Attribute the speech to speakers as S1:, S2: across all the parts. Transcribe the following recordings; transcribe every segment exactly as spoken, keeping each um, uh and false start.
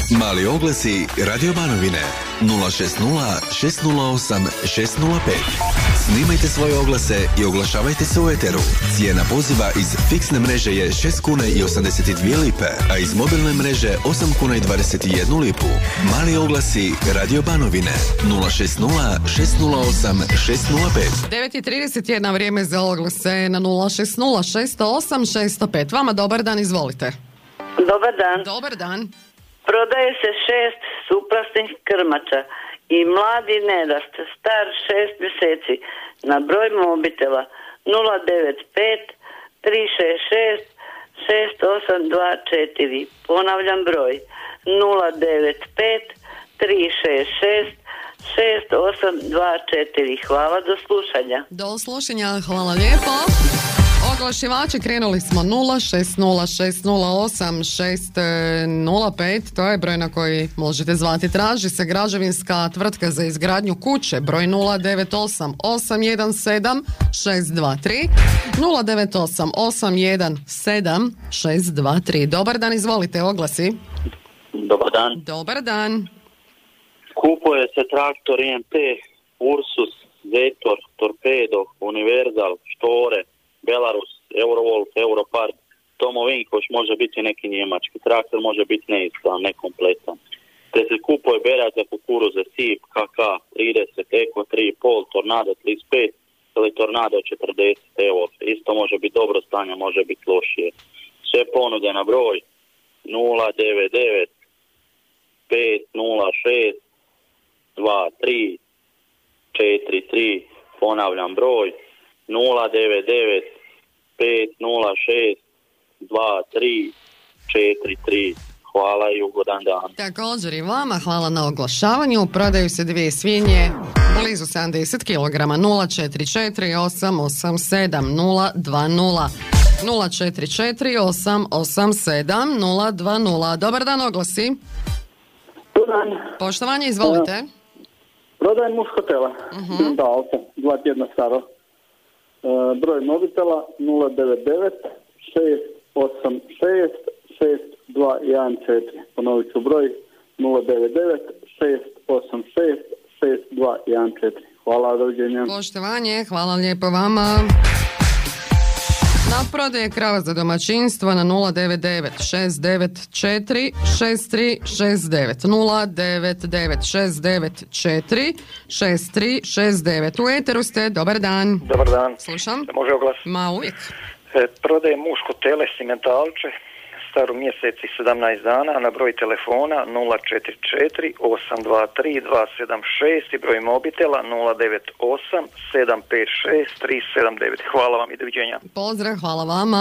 S1: Mali oglasi Radio Banovine nula šest nula šest nula osam šest nula pet. Snimajte svoje oglase i oglašavajte se u eteru. Cijena poziva iz fiksne mreže je šest kuna i osamdeset dvije lipe, a iz mobilne mreže osam kuna i dvadeset jednu lipu. Mali oglasi Radio Banovine nula šest nula šest nula osam šest nula pet.
S2: devet i trideset jedna vrijeme za oglase na nula šest nula šest osam šest pet. Vama dobar dan, izvolite.
S3: Dobar dan.
S2: Dobar dan.
S3: Prodaje se šest suprasnih krmača i mladi nerast, star šest mjeseci, na broj mobitela nula devet pet tri šest šest šest osam dva četiri. Ponavljam broj nula devet pet tri šest šest šest osam dva četiri. Hvala, do slušanja.
S2: Do slušanja, hvala lijepo. Oglašivači, krenuli smo nula šest nula šest nula osam šest nula pet, to je broj na koji možete zvati. Traži se građevinska tvrtka za izgradnju kuće, broj nula devet osam osam jedan sedam šest dva tri, nula devet osam osam jedan sedam šest dva tri. Dobar dan, izvolite, oglasi.
S4: Dobar dan.
S2: Dobar dan.
S4: Kupuje se traktor I M T, Ursus, Zetor, Torpedo, Univerzal, Štore, Belarus, Eurovol, Europart, Tomo Vinkoš, može biti neki njemački. Traktor može biti neispravan, nekompletan. Te se kupuje berat za kukuruze, Sip, K K trideset, Eko tri i pol, Tornado trideset pet ili Tornado četrdeset, evo, isto može biti dobro stanje, može biti lošije. Sve ponude na broj nula devet devet pet nula šest dva tri četiri tri, ponavljam broj nula devet devet pet nula šest dva tri četiri tri. Hvala i ugodan dan.
S2: Također i vama, hvala na oglašavanju. Prodaju se dvije svinje blizu sedamdeset kilograma. Nula četiri četiri osam osam sedam nula dva nula nula četiri četiri osam osam sedam nula dva nula. Dobar dan, oglasi.
S5: Dobar dan.
S2: Poštovanje, izvolite.
S5: Uh, prodajem muž hotela. Uh-huh. Da, auto, dva tjedna staro. Uh, broj mobitela nula devet devet šest osam šest šest dva jedan četiri. Ponovit ću broj nula devet devet šest osam šest šest dva jedan četiri. Hvala, doviđenja.
S2: Poštovanje, hvala lijepo vama. Na prodaje krava za domaćinstvo na nula devet devet šest devet četiri šest tri šest devet nula devet devet šest devet četiri šest tri šest devet. U eteru ste, dobar dan.
S6: Dobar dan.
S2: Slušam.
S6: Može oglas?
S2: Ma uvijek.
S6: E, prodaje muž hotele Simentalče, staru mjeseci sedamnaest dana, na broj telefona nula četiri četiri osam dva tri dva sedam šest i broj mobitela nula devet osam sedam pet šest tri sedam devet. Hvala vam i doviđenja.
S2: Pozdrav, hvala vama.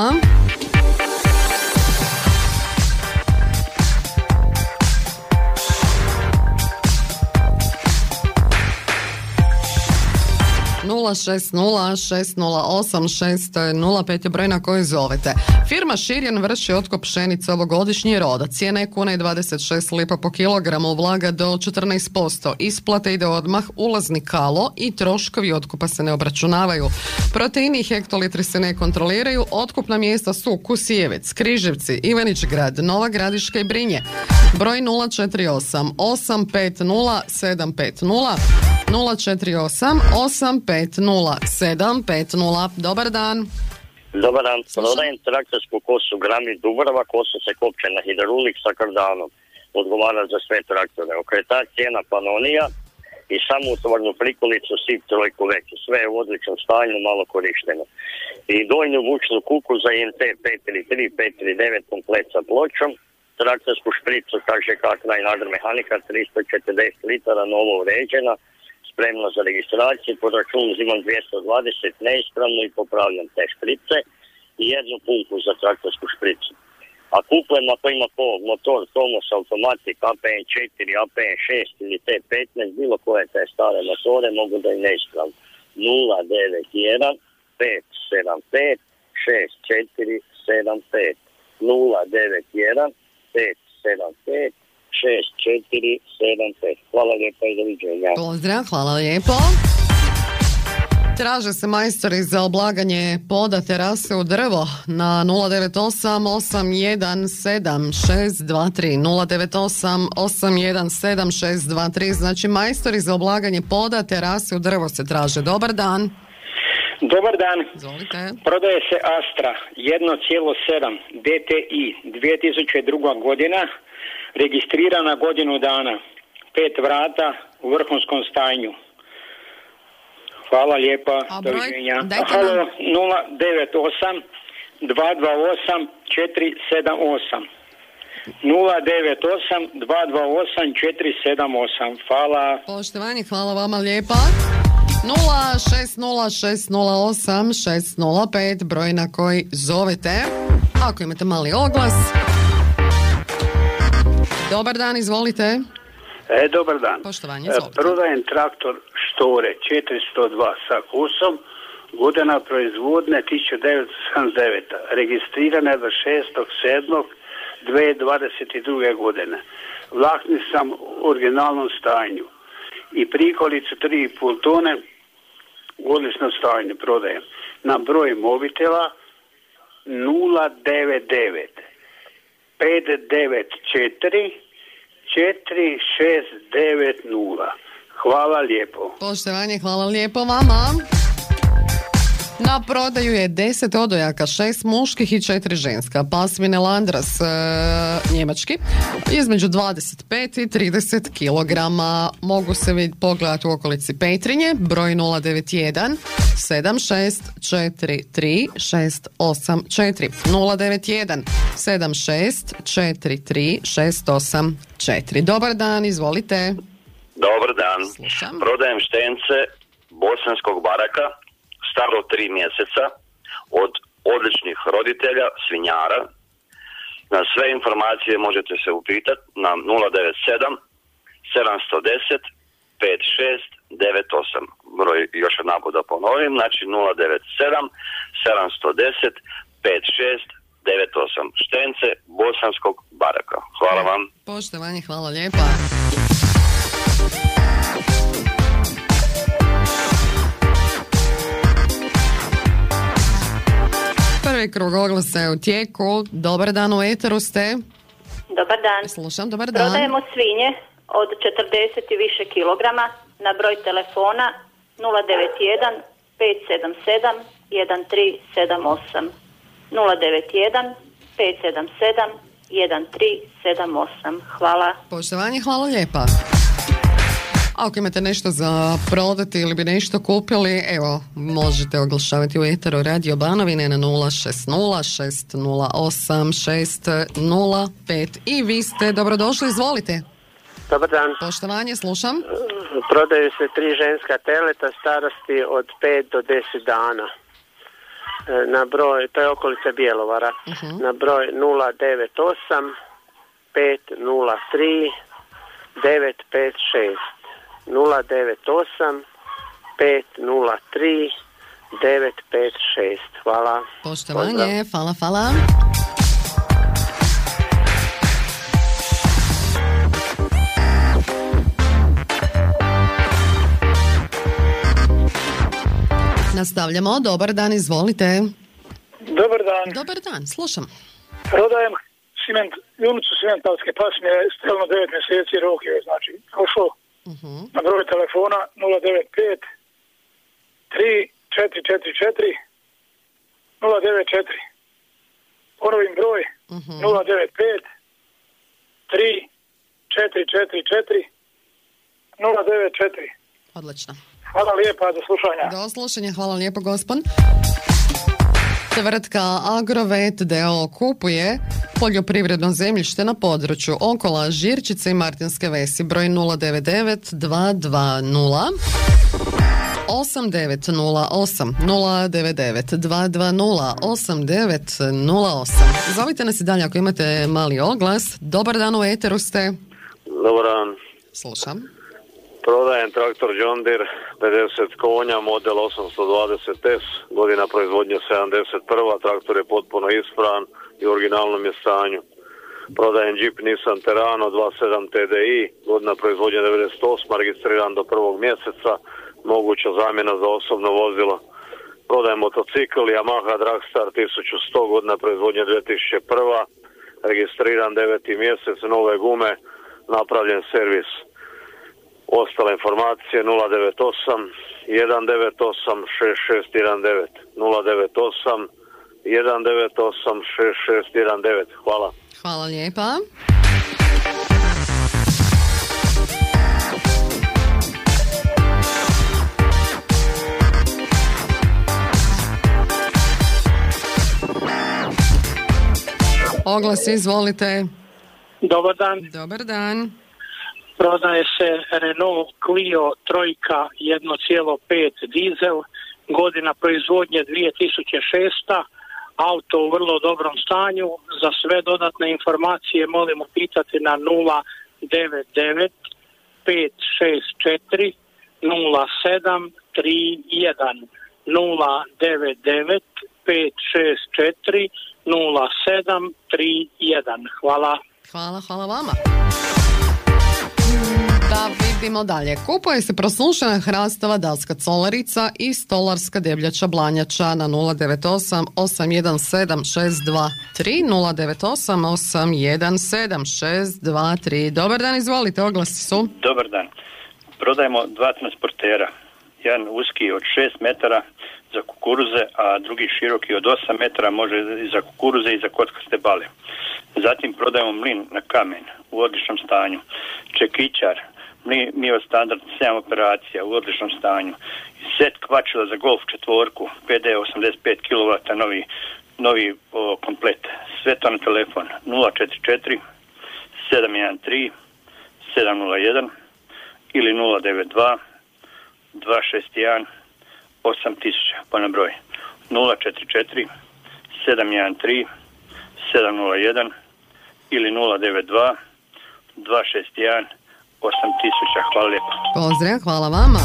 S2: nula šest nula šest nula osam šest nula pet je broj na koji zovete. Firma Širjan vrši otkup pšenice ovogodišnji roda. Cijena je kuna i dvadeset šest lipa po kilogramu, vlaga do četrnaest posto. Isplate ide odmah, ulazni kalo i troškovi otkupa se ne obračunavaju. Proteini i hektolitri se ne kontroliraju. Otkupna mjesta su Kusijevec, Križevci, Ivanić-Grad, Nova Gradiška i Brinje. Broj nula četiri osam osam pet nula sedam pet nula nula četiri osam osam pet nula sedam pet nula. Dobar dan.
S7: Dobar dan. Prodajem traktorsku kosu Grami Dubrava, kosa se kopče na hidraulik sa kardanom. Odgovara za sve traktore. Okretač cijena Panonija i samoutvornu prikolicu Sip trojku veću. Sve je u odličnom stanju, malo korišteno. I donju vučnu kuku za I M T pet tri tri pet tri devet komplet sa pločom. Traktorsku špricu kaže kak najnadr mehanika tristo četrdeset litara, novo uređena, spremno za registraciju, po računu uzimam dvjesto dvadeset neispravno i popravljam te šprice i jednu pumpu za traktorsku špricu. A kupujem ako ima po motor Tomos Automatic A P N četiri, A P N šest ili T petnaest, bilo koje te stare motore, mogu da i neispravno. nula devet jedan pet sedam pet šest četiri sedam pet nula devet jedan pet sedam pet šest četiri sedam pet. Hvala lijepo i doviđenja.
S2: Pozdrav, hvala lijepo. Traže se majstori za oblaganje poda terase u drvo na nula devet osam osam jedan sedam šest dva tri nula devet osam osam jedan sedam šest dva tri. Znači majstori za oblaganje poda terase u drvo se traže. Dobar dan.
S8: Dobar dan.
S2: Izvolite.
S8: Prodaje se Astra jedan zarez sedam D T I dvije tisuće druga godina, registrirana godinu dana, pet vrata u vrhunskom stanju. Hvala lijepa.
S2: A broj?
S8: Doviđenja.
S2: Dajte
S8: Halo,
S2: nam.
S8: nula devet osam dva dva osam četiri sedam osam. nula devet osam dva dva osam četiri sedam osam. Hvala.
S2: Poštovanje, hvala vama lijepa. nula šest nula šest nula osam šest nula pet, broj na koji zovete. Ako imate mali oglas. Dobar dan, izvolite.
S9: E, dobar dan.
S2: Poštovanje,
S9: E,
S2: izvolite.
S9: prodajem traktor Štore četiristo dva sa kusom, godina proizvodne tisuća devetsto sedamdeset deveta. Registrirana je do šestog sedmog dvije tisuće dvadeset druge godine. Vlasnik sam u originalnom stanju. I prikolicu tri i pol tone u odličnom stanju prodajem. Na broj mobitela nula devet devet pet devet četiri četiri šest devet nula. Hvala lijepo.
S2: Poštovanje, hvala lijepo vama. Na prodaju je deset odojaka, šest muških i četiri ženska. Pasmine Landras, e, njemački, između dvadeset pet i trideset kilograma. Mogu se vid pogledati u okolici Petrinje, broj nula devet jedan sedam šest četiri tri šest osam četiri. nula devet jedan sedam šest četiri tri šest osam četiri. Dobar dan, izvolite.
S10: Dobar dan.
S2: Slušam.
S10: Prodajem štence bosanskog baraka, staro tri mjeseca, od odličnih roditelja, svinjara. Na sve informacije možete se upitati na nula devet sedam sedam jedan nula pet šest devet osam. Broj još jedan put da ponovim, znači nula devet sedam sedam jedan nula pet šest devet osam. Štence bosanskog baraka. Hvala vam.
S2: Poštovanje, hvala lijepa. Prvi krug oglasa je u tijeku. Dobar dan, u eteru ste.
S11: Dobar dan.
S2: Slušam, dobar dan.
S11: Prodajemo svinje od četrdeset i više kilograma na broj telefona nula devet jedan pet sedam sedam jedan tri sedam osam. nula devet jedan pet sedam sedam jedan tri sedam osam. Hvala.
S2: Poštovanje, hvala lijepa. Ako imate nešto za prodati ili bi nešto kupili, evo, možete oglašavati u eteru Radio Banovine na nula šest nula šest nula osam šest nula pet. I vi ste dobrodošli, izvolite.
S12: Dobar dan.
S2: Poštovanje, slušam.
S12: Prodaju se tri ženska teleta starosti od pet do deset dana. Na broj, to je okolica Bjelovara, uh-huh. Na broj nula devet osam pet nula tri devet pet šest. nula devet osam pet nula tri devet pet šest. Hvala.
S2: Poštovanje,
S12: Pozdrav.
S2: hvala, hvala. Nastavljamo, dobar dan, izvolite.
S13: Dobar dan.
S2: Dobar dan, slušam.
S13: Prodajem ciment, junicu cimentalske pasmine, stelno devet mjeseci rok je, znači, prošlo. Uh-huh. Na broj telefona nula devet pet tri četiri četiri četiri nula devet četiri. Ponovim broj uh-huh. nula devet pet tri četiri četiri četiri nula devet četiri.
S2: Odlično.
S13: Hvala lijepa, do slušanja.
S2: Do slušanja, hvala lijepo gospon. Tvrtka Agrovet d o o kupuje poljoprivredno zemljište na području Okola, Žirčice i Martinske Vesi, broj nula devet devet dva dva nula osam devet nula osam nula devet devet dva dva nula osam devet nula osam. Zovite nas i dalje ako imate mali oglas. Dobar dan, u eteru ste.
S14: Dobar dan.
S2: Slušam.
S14: Prodajem traktor John Deere pedeset konja, model osamsto dvadeset S, godina proizvodnje sedamdeset prva. Traktor je potpuno ispravan i u originalnom je stanju. Prodajem Jeep Nissan Terrano dvadeset sedam T D I, godina proizvodnje devedeset osma, registriran do prvog mjeseca, moguća zamjena za osobno vozilo. Prodajem motocikl Yamaha Dragstar tisuću sto godina proizvodnje dvije tisuće prva. Registriran deveti mjesec, nove gume, napravljen servis. Ostale informacije nula devet osam jedan devet osam šest šest jedan devet nula devet osam jedan devet osam šest šest jedan devet. Hvala.
S2: Hvala lijepa. Oglas, izvolite.
S15: Dobar dan.
S2: Dobar dan.
S15: Prodaje se Renault Clio trojka jedan zarez pet dizel, godina proizvodnje dvije tisuće šesta, auto u vrlo dobrom stanju. Za sve dodatne informacije molim upitati na nula devet devet pet šest četiri nula sedam tri jedan nula devet devet pet šest četiri nula sedam tri jedan. Hvala.
S2: Hvala, hvala vama. Da vidimo dalje. Kupuje se prosušena hrastova dalska colarica i stolarska debljača blanjača na nula devet osam osam jedan sedam šest dva tri nula devet osam osam jedan sedam šest dva tri. Dobar dan, izvolite, oglasi su.
S16: Dobar dan. Prodajemo dva transportera. Jedan uski od šest metara za kukuruze, a drugi široki od osam metara, može i za kukuruze i za kockaste bale. Zatim prodajemo mlin na kamen u odličnom stanju. Čekićar, Mio Standard sedam operacija u odličnom stanju. Set kvačila za golf četvorku, P D osamdeset pet kilovata, novi, novi o, komplet. Sve to na telefon nula četiri četiri sedam jedan tri sedam nula jedan ili nula devet dva dva šest jedan osam tisuća, pa na broj nula četiri četiri sedam jedan tri sedam nula jedan ili nula devet dva dva šest jedan osam tisuća. Hvala lijepo.
S2: Pozdrav, hvala vama.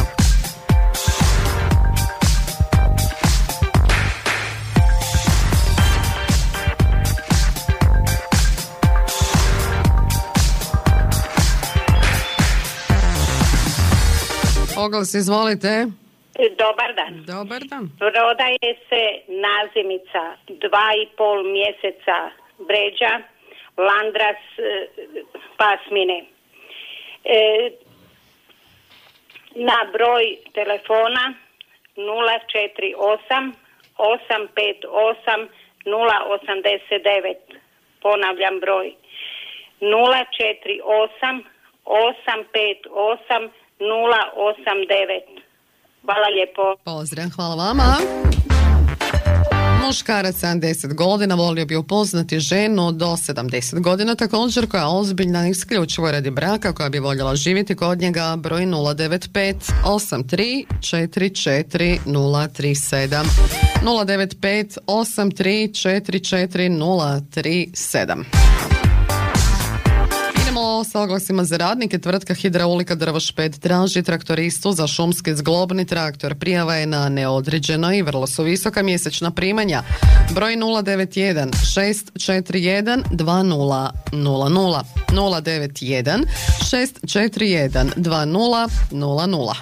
S2: Oglas, izvolite.
S17: Dobar dan.
S2: Dobar dan.
S17: Prodaje se nazimica dva i pol mjeseca bređa, Landras e, pasmine. E, na broj telefona nula četiri osam osam pet osam nula osam devet. Ponavljam broj nula četiri osam osam pet osam nula osam devet. Hvala lijepo.
S2: Pozdrav, hvala vama. Muškarac sedamdeset godina volio bi upoznati ženu do sedamdeset godina, također koja je ozbiljna isključivo radi braka, koja bi voljela živjeti kod njega. Broj nula devet pet osam tri četiri četiri nula tri sedam nula devet pet osam tri četiri četiri nula tri sedam. Idemo sa oglasima za radnike. Tvrtka Hidraulika Drvošped traži traktoristu za šumski zglobni traktor. Prijava je na neodređeno i vrlo su visoka mjesečna primanja. Broj nula devet jedan šest četiri jedan dva nula nula nula nula devet jedan šest četiri jedan dva nula nula nula.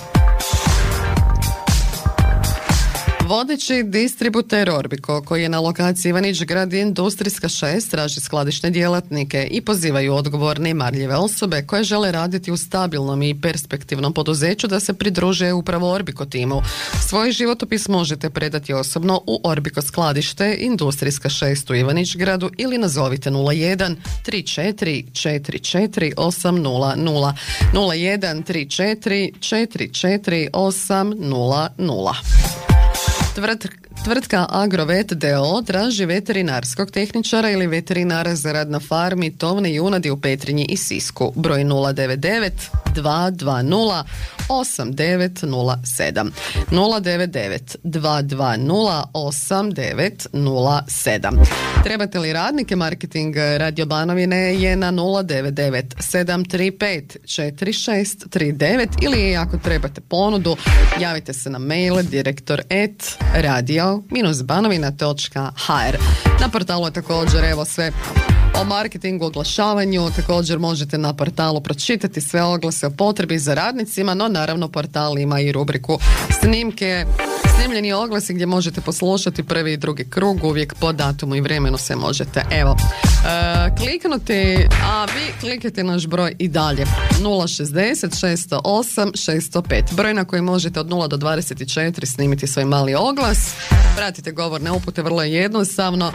S2: Vodeći distributer Orbiko, koji je na lokaciji Ivanić Grad Industrijska šest, traži skladišne djelatnike i pozivaju odgovorne i marljive osobe koje žele raditi u stabilnom i perspektivnom poduzeću da se pridruže upravo Orbiko timu. Svoj životopis možete predati osobno u Orbiko skladište Industrijska šest u Ivanić Gradu ili nazovite nula jedan tri četiri četiri četiri osam nula nula nula jedan tri četiri četiri četiri osam nula nula. Tvrtka Agrovet d o o traži veterinarskog tehničara ili veterinara za rad na farmi tovne junadi u Petrinji i Sisku. Broj nula devet devet dva dva nula osam devet nula sedam nula devet devet dva dva nula osam devet nula sedam. Trebate li radnike? Marketing Radio Banovine je na nula devet devet sedam tri pet četiri šest tri devet ili ako trebate ponudu, javite se na mail direktor et radio minus banovina točka h r. Na portalu je također evo sve o marketingu, oglašavanju. Također možete na portalu pročitati sve oglase o potrebi za radnicima, no naravno portal ima i rubriku snimke, snimljeni oglasi gdje možete poslušati prvi i drugi krug, uvijek po datumu i vremenu se možete, evo, e, kliknuti, a vi klikajte naš broj i dalje, nula šezdeset šesto osam šesto pet, broj na koji možete od nula do dvadeset četiri snimiti svoj mali oglas, pratite govorne upute, vrlo je jednostavno.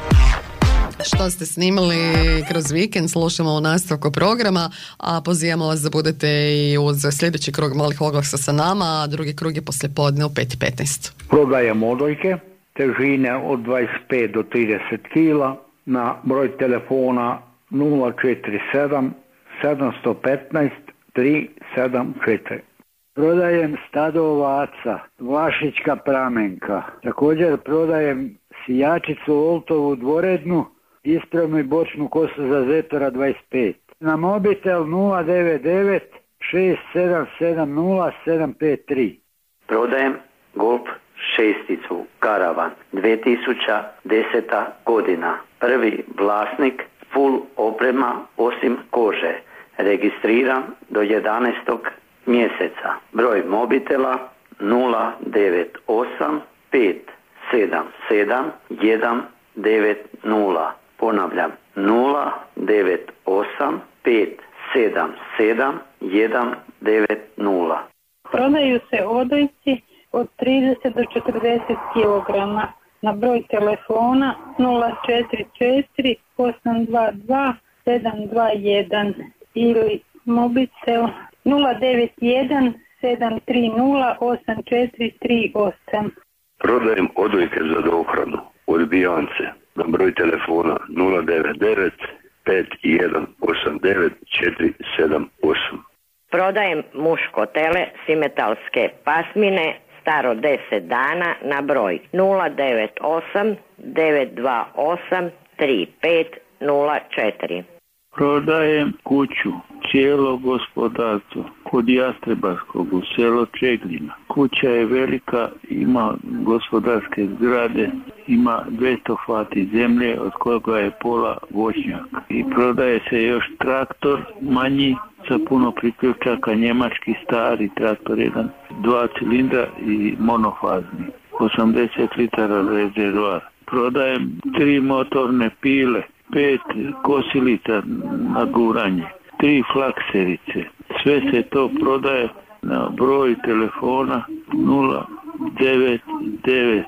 S2: Što ste snimali kroz vikend, slušamo u nastavku programa, a pozivamo vas da budete i uz sljedeći krug malih oglasa sa nama, a drugi krug je poslijepodne u pet i petnaest.
S18: Prodajem odojke, težine od dvadeset pet do trideset kila, na broj telefona nula četiri sedam sedam jedan pet tri sedam četiri. Prodajem stado ovaca, Vlašićka Pramenka. Također prodajem sijačicu Oltovu dvorednu, ispravnu i bočnu kosu za Zetora dvadeset pet. Na mobitel nula devet devet šest sedam sedam nula sedam pet tri.
S19: Prodajem Golf šesticu Karavan dvije tisuće deseta godina. Prvi vlasnik, full oprema osim kože. Registriran do jedanaestog mjeseca. Broj mobitela nula devet osam pet sedam sedam jedan devet nula. Ponavljam, nula devet osam pet sedam sedam jedan devet nula.
S20: Prodaju se odojci od trideset do četrdeset kilograma na broj telefona nula četiri četiri osam dva dva sedam dva jedan ili mobitel nula devet jedan sedam tri nula osam četiri tri osam.
S21: Prodajem odojke za dohranu od Bijance na broj telefona nula devet devet pet jedan osam devet četiri sedam osam.
S22: Prodajem muško tele simetalske pasmine staro deset dana na broj nula devet osam devet dva osam tri pet nula četiri.
S23: Prodajem kuću, cijelo gospodarstvo, kod Jastrebarskog u selo Čeglina. Kuća je velika, ima gospodarske zgrade, ima dvjesto fati zemlje, od koga je pola voćnjak. I prodaje se još traktor manji sa puno priključaka, njemački stari traktor, jedan, dva cilindra i monofazni, osamdeset litara rezervoar. Prodajem tri motorne pile, pet kosilica na guranje, tri flakserice. Sve se to prodaje na broj telefona nula devet devet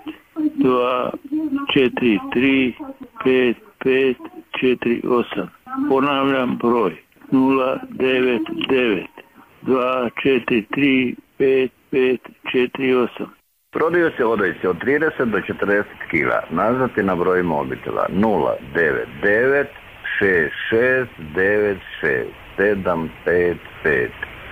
S23: dva četiri tri pet pet četiri osam. Ponavljam broj nula devet devet dva četiri tri pet pet četiri osam.
S24: Prodaju se odojci od trideset do četrdeset kila. Nazvati na broj mobitela nula devet devet šest šest devet šest sedam pet pet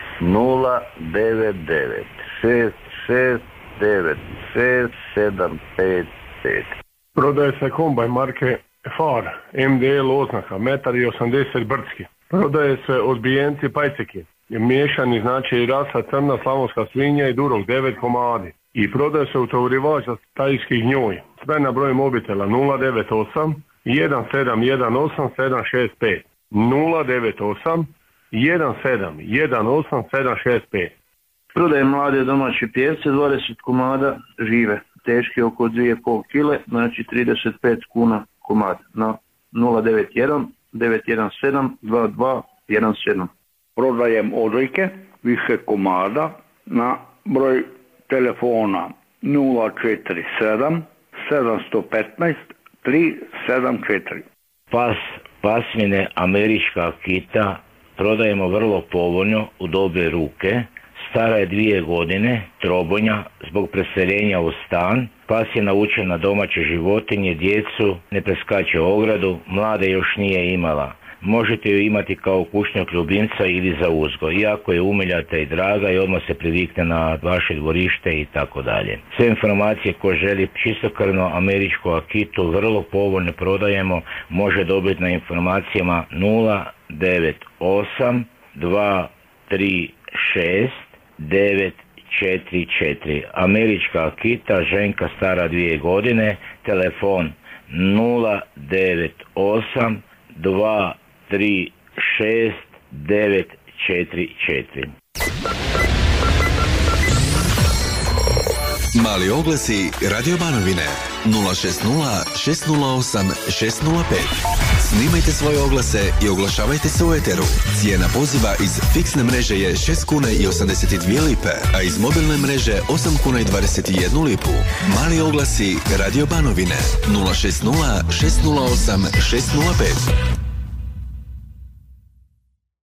S24: nula devet devet šest šest devet šest sedam pet pet.
S25: Prodaje se kombajn marke Far M D L oznaka metar i osamdeset brdski. Prodaje se odbijenci pajceki. Miješani znači rasa crna slavonska svinja i durok devet komadi. I prodaje se utovarivač za tajski gnjoj. Sve na broj mobitela nula devet osam jedan sedam jedan osam sedam šest pet nula devet osam jedan sedam jedan osam sedam šest pet.
S26: Prodajem mlade domaće pjevce, dvadeset komada žive, teški oko dvije i pol kile, znači trideset pet kuna komad na nula devet jedan devet jedan sedam dva dva jedan sedam.
S18: Prodajem odojke, više komada, na broj telefona nula četiri sedam sedam jedan pet tri sedam četiri.
S27: Pas pasmine američka kita prodajemo vrlo povoljno u dobe ruke. Stara je dvije godine, trobonja, zbog preseljenja u stan. Pas je naučen na domaće životinje, djecu, ne preskače ogradu, mlade još nije imala. Možete ju imati kao kućnog ljubimca ili za uzgoj, iako je umiljata i draga i odmah se privikne na vaše dvorište i tako dalje. Sve informacije ko želi čistokrvno američku akitu vrlo povoljno prodajemo, može dobiti na informacijama nula devet osam dva tri šest devet četiri četiri. Američka akita, ženka stara dvije godine, telefon nula devet osam dva tri šest devet četiri četiri.
S1: Mali oglasi Radio Banovine nula šest nula šest nula osam šest nula pet. Snimajte svoje oglase i oglašavajte se u eteru. Cijena poziva iz fiksne mreže je šest kuna i osamdeset dvije lipe, a iz mobilne mreže osam kuna i dvadeset jednu lipu. Mali oglasi Radio Banovine nula šest nula šest nula osam šest nula pet.